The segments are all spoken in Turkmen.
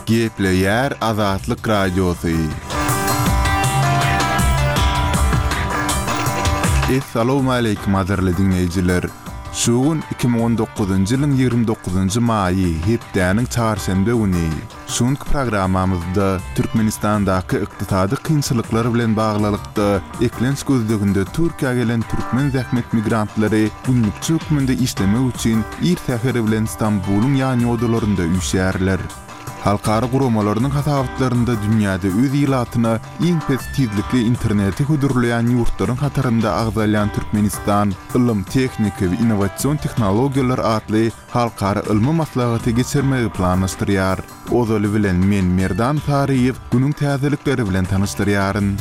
Gepleyer Azatlyk Radiosu. Assalamu alaykum azarly dinleyijiler. Şugun 2019-njy ýylyň 29-njy maýy hepdäniň çarşembe güni. Şunky programamyzda Türkmenistandaky ykdysady kynçylyklar bilen baglylykda eklenç gözleginde Türkiýe gelen türkmen zähmet migrantlary günlükçi hükmünde işlemek üçin ir täheri bilen Istanbulyň ýany odalarynda üşärler. Halkara guramalarının hasabatlarında dünyada öz ilatyna iň tezlikli interneti hudurlayan yurtların hatarında agzalyan Türkmenistan ilm, teknika ve innovasiyon teknologiyalar adly halkara ilmi maslahaty geçirmegi planlaşdyrýar. Ozaly bilen men Merdan Tariýew günüň täzelikleri bilen tanışdyrýaryn.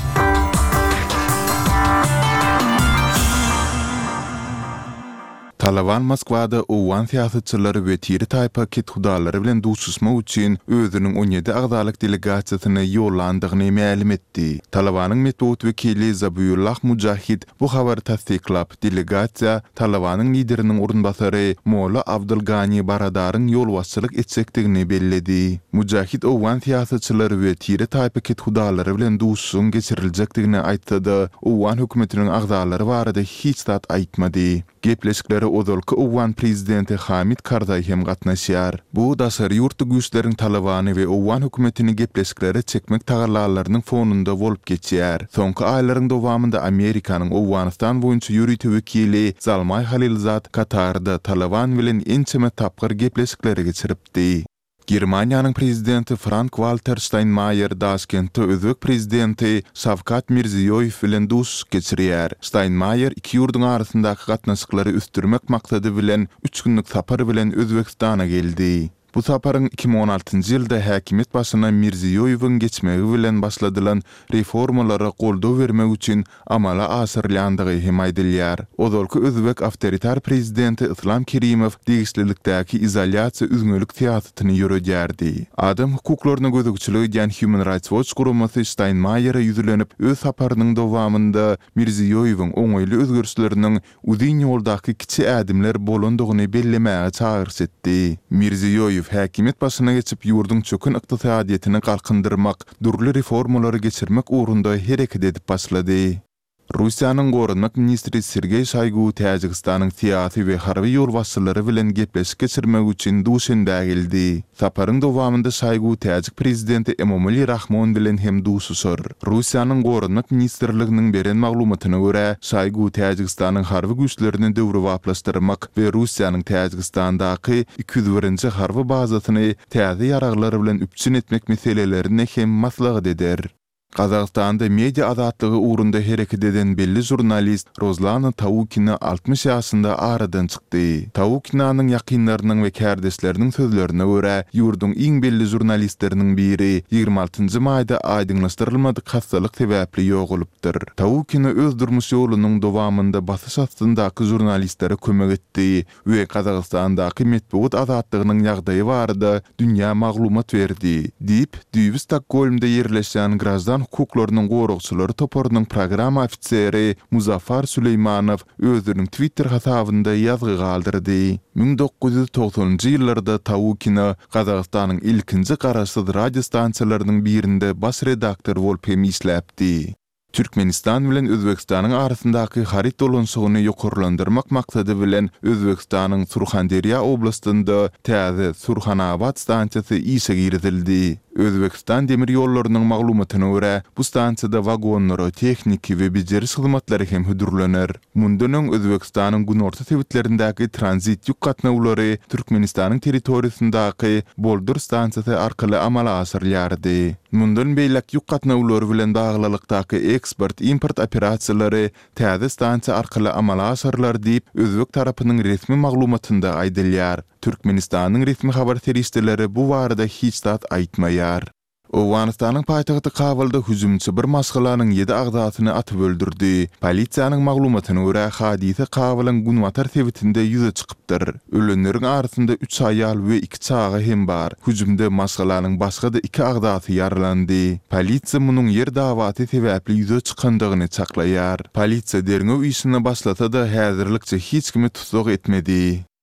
Taliban Moskwada owan siýasatçylary we tiri taýpa ketgudalary bilen duşuşmak üçin özüniň 17 agdalyk delegasiýasyny ýollandygyny ma'lum etdi. Talibanyň metbuat wekili Zabihullah Mujahid bu habary tasdiklap, delegasiýa Talibanyň lideriniň urunbasary Molla Abdulgani Baradaryň ýolbaşçylyk etjekdigini bellädi. Mujahid owan siýasatçylary we tiri taýpa ketgudalary bilen duşuşyň geçiriljekdigini aýtdy. Owan hökümetiniň agdalary barada hiç zat aýtmady. Gepleşikleri ozalky Owan prezidenti Hamid Karzai hem gatnaşýar. Bu daşary ýurtdy güýçleriň Talibany we Owan hökümetini gepleşikleri çekmek tagarlalarynyň fonunda bolup geçýär. Soňky aýlaryň dowamında Amerikanyň Owanistan boýunça ýürüýte wekili Zalmay Halilzad Katarda Taliban bilen ençeme tapgyr gepleşikleri geçiripdi. Germaniýanyň prezidenti Frank-Walter Steinmeier Daşkentde özbek prezidenti Şawkat Mirziýoýew bilen duş geçirýär. Steinmeier iki ýurduň arasyndaky gatnaşyklary üstürmek maksady bilen 3 günlük sapar bilen Özbekistana geldi. Bu saparyň 2016-njy ýylda häkimet başyna Mirziýoýewiň geçmegi bilen başladylan reformalara goldaw bermek üçin amala asyrlandygy hem aýdylýar. Ozalky özbek awtoritar prezidenti Islam Kerimow diýişlilikdäki izolýasiýa üzgünlik siýasatyny ýürüdýärdi. Adam hukuklaryna gözükçüligi diýen Human Rights Watch guramasy Steinmeier'e ýüzlenip öz saparynyň dowamında Mirziýoýewiň oňaýly özgörüşleriniň uzun ýoldaky kiçi ädimler bolandygyny bellemäge çagyrş etdi. Mirziýoýew häkimet başyna geçip ýurduň çökün ykdysadyetini galkındyrmak, durly reformalary geçirmek uğrunda hereket edip başlady. Russiýanyň gorunmak ministri Sergey Shoygu Täjikistanyň siýasy we harby ýolbaşçylary bilen gepleşik geçirmek üçin Duşanbe geldi. Saparyň dowamında Shoygu Täjik prezidenti Emomali Rahmon bilen hem duşuşar. Russiýanyň gorunmak ministrliginiň beren maglumatyna görä, Shoygu Täjikistanyň harby güýçlerini döwrewaplaşdyrmak we Russiýanyň Täjikistandaky 201-nji harby bazasyny täze ýaraglar bilen üpçün etmek meselelerini hem maslahat eder. Kazakstanda media azatlygy uğrunda hereket eden belli jurnalist Rozlana Tavukina 60 ýaşynda aradan çykdy. Tavukinanyň ýakynlarynyň we kärdeşleriniň sözlerine görä, ýurduň iň belli jurnalistleriniň biri 26-njy maýda aýdynlaşdyrylmadyk hastalyk sebäpli ýogulypdyr. Tavukina öz durmuş ýolunyň dowamında basyş astyndaky jurnalistlere kömek etdi we Kazakstandaky metbuat azatlygynyň ýagdaýy barada dünýä maglumat berdi. Diýip, Düýbi Stokholmda ýerleşen Grazdan hukuklarynyň gorugçylary toparynyň program ofiseri Muzaffar Süleýmanow özüniň Twitter hasabynda ýazgy galdyrdy. 1990-njy ýyllarda Tavukina Kazakstanyň ilkinji garaşsyz radio stansiýalarynyň birinde bas redaktor bolup hem işläpdi. Türkmenistan bilen Özbekistanyň arasyndaky harit dolanşygyny ýokarlandyrmak maksady bilen Özbekistanyň Surxandarýa oblastynda täze Surxanabad stansiýasy işe girildi. Özbekistan demir ýollarynyň maglumatyna görä, bu stansiýada wagonlary, tekniki we bejeriş hyzmatlary hem hudurlanar. Mundan Özbekistanyň günorta sebitlerindäki transit ýük gatnawlary Türkmenistanyň territoriýasyndaky Boldur stansiýasy arkaly amala asyrlardy. Mundan beýlek ýük gatnawlary bilen baglylykdaky eksport-import operasiýalary täze stansiýa arkaly amala asyrlar diýip Özbek tarapynyň resmi maglumatynda aýdylýar. Türkmenistanyň resmi habar terişdeleri bu barada hiç zat aýtmaýar. Owganistanyň paýtagty Kabulda hüjümçi bir maşgalanyň 7 agdatyny atyp öldürdi. Polisiýanyň maglumatyna görä, hadise Kabulyň Gunwatar sebitinde ýüze çykypdyr. Ölenleriň arasynda 3 aýal we 2 çaga hem bar. Hüjümde maşgalanyň başga da 2 agdaty ýaralandy. Polisiýa munyň ýer dawaty sebäpli ýüze çykandygyny çaklaýar. Polisiýa derňew işini başlasa da häzirlikçe hiç kimi tutuk etmedi.